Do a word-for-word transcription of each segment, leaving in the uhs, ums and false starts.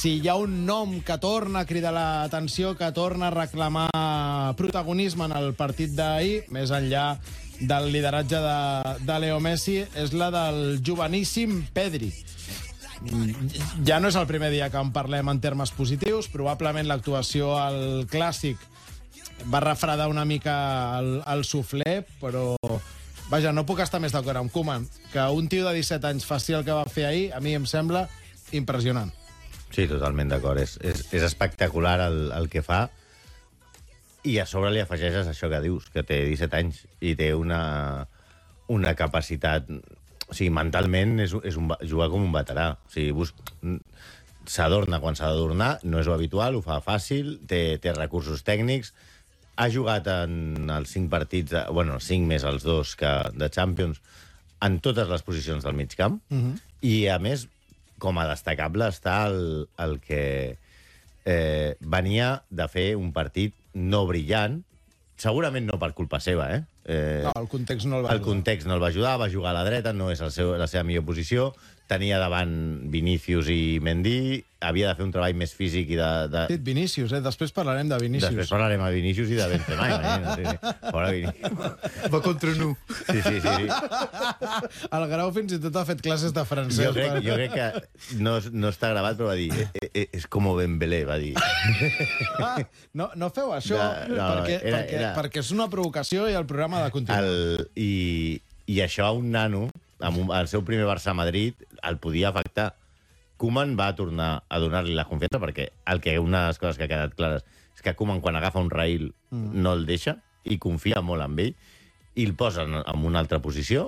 si hi ha un nom que torna a cridar l'atenció, que torna a reclamar protagonisme en el partit d'ahir, més enllà del lideratge de, de Leo Messi, és la del joveníssim Pedri. Ja no és el primer dia que en parlem en termes positius, probablement l'actuació al Clàssic va refredar una mica el, el suflé, però vaja, no puc estar més d'acord amb Koeman. Que un tio de disset anys faci el que va fer ahir, a mi em sembla impressionant. Sí, totalment d'acord. És, és, és espectacular el, el que fa. I a sobre li afegeixes això que dius, que té disset anys i té una, una capacitat... O sigui, mentalment és, és un, jugar com un veterà. O sigui, bus... s'adorna quan s'ha d'adornar, no és lo habitual, ho fa fàcil, té, té recursos tècnics, ha jugat en els cinc partits, de, bueno, cinc més els dos que, de Champions, en totes les posicions del mig camp, uh-huh. I, a més, com a destacable està el, el que eh, venia de fer un partit no brillant, segurament no per culpa seva, eh? eh no, el context no el va el ajudar. context no el va ajudar, va jugar a la dreta, no és el seu, la seva millor posició, tenia davant Vinícius i Mendy, havia de fer un treball més físic i de... de... Dit Vinícius, eh? Després parlarem de Vinícius. Després parlarem de Vinícius i de Benzema, imagina. Sí, sí. Fora Vinícius. Va contra nu. Sí, sí, sí, sí. El Grau fins i tot ha fet classes de francès. Jo crec, jo crec que no, no està gravat, però va dir eh, eh, és com Dembélé, va dir. Ah, no, no feu això, No, no, perquè, era- perquè, era- perquè és una provocació i el programa ha de continuar. El, i, I això a un nano, amb un, el seu primer Barça a Madrid, el podia afectar. Koeman va tornar a donar-li la confiança, perquè el que una de les coses que ha quedat clares és que Koeman, quan agafa un raïl, mm. no el deixa, i confia molt en ell, i el posa en, en una altra posició,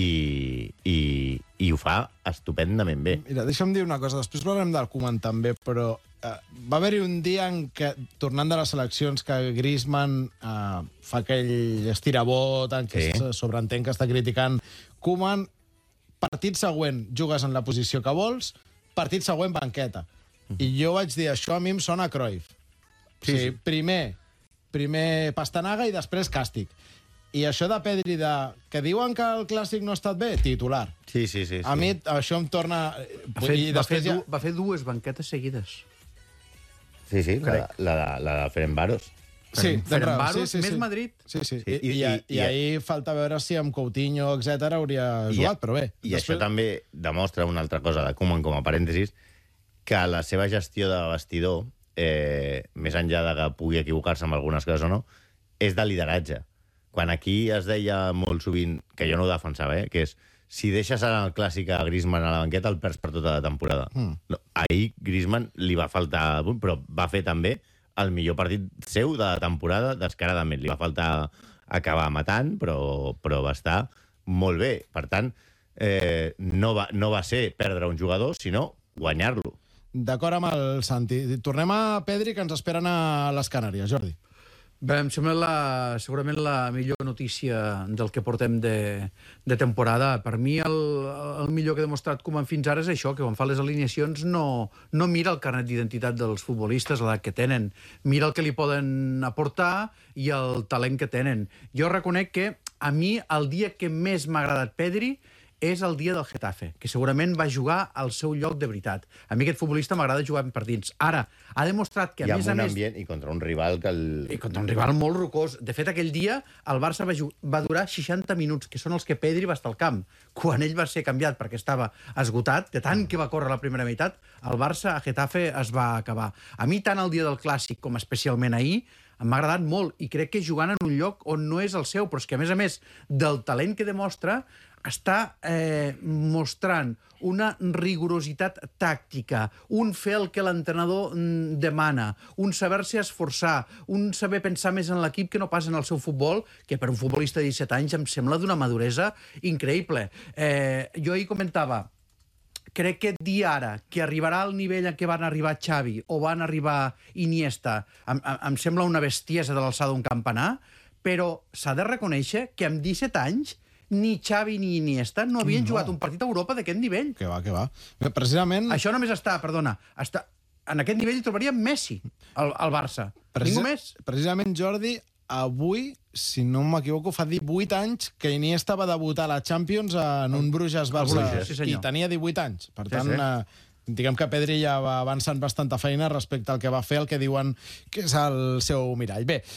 i, i, i ho fa estupendament bé. Mira, deixa'm dir una cosa, després parlarem del Koeman també, però eh, va haver-hi un dia en què, tornant de les eleccions, que Griezmann eh, fa aquell estirabot en què Sí. sí. sobreentén que està criticant Koeman. Partit següent jugues en la posició que vols, partit següent banqueta. Mm-hmm. I jo vaig dir, això a mi em sona a Cruyff. Sí, o sigui, sí. Primer, primer pastanaga i després càstig. I això de Pedri, de, que diuen que el Clàssic no ha estat bé, titular. Sí, sí, sí. sí. A mi això em torna... Va fer, I va, fer després ja... du, va fer dues banquetes seguides. Sí, sí, la, la, la, la de Ferencváros. Sí, Ferencváros, més Madrid. Sí, sí. Sí, I, i, i, i, i ahir falta veure si amb Coutinho, etcètera hauria jugat, però bé. I després... això també demostra una altra cosa de Koeman, com a parèntesis, que la seva gestió de vestidor, eh, més enllà de que pugui equivocar-se amb algunes coses o no, és de lideratge. Quan aquí es deia molt sovint, que jo no ho defensava, eh, que és si deixes anar el Clàssic a Griezmann a la banqueta, el perds per tota la temporada. Mm. No, ahir Griezmann li va faltar, però va fer també el millor partit seu de la temporada descaradament. Li va faltar acabar matant, però, però va estar molt bé. Per tant, eh, no, va, no va ser perdre un jugador, sinó guanyar-lo. D'acord amb el Santi. Tornem a Pedri, que ens esperen a les Canàries. Jordi. Bé, em sembla la, segurament la millor notícia del que portem de, de temporada. Per mi el, el millor que ha demostrat Koeman fins ara és això, que quan fa les alineacions no, no mira el carnet d'identitat dels futbolistes, l'edat que tenen, mira el que li poden aportar i el talent que tenen. Jo reconec que a mi el dia que més m'ha agradat Pedri és el dia del Getafe, que segurament va jugar al seu lloc de veritat. A mi aquest futbolista m'agrada jugar en partits. Ara, ha demostrat que a I més amb a un més... ambient i contra un rival que el... I contra un rival molt rocós. De fet, aquell dia el Barça va, va durar seixanta minuts, que són els que Pedri va estar al camp. Quan ell va ser canviat perquè estava esgotat, de tant que va córrer la primera meitat, el Barça a Getafe es va acabar. A mi, tant el dia del Clàssic com especialment ahir, m'ha agradat molt, i crec que jugant en un lloc on no és el seu, però és que, a més a més, del talent que demostra, està eh, mostrant una rigorositat tàctica, un fer el que l'entrenador mm, demana, un saber-se esforçar, un saber pensar més en l'equip que no pas en el seu futbol, que per un futbolista de disset anys em sembla d'una maduresa increïble. Eh, jo ahir comentava, crec que dir ara que arribarà al nivell en què van arribar Xavi o van arribar Iniesta em, em, em sembla una bestiesa de l'alçada d'un campanar, però s'ha de reconèixer que amb disset anys ni Xavi ni Iniesta no havien no. jugat un partit a Europa d'aquest nivell. Que va, que va. Precisament... Això només està, perdona, està, en aquest nivell hi trobaria Messi, al, al Barça. Precis... Ningú més. Precisament, Jordi, avui, si no m'equivoco, fa divuit anys que Iniesta va debutar a la Champions en un Bruges-Barça Sí, senyor. i tenia divuit anys. Per Sí, tant, sí. eh, diguem que Pedri ja va avançant bastanta feina respecte al que va fer, el que diuen que és el seu mirall. Bé,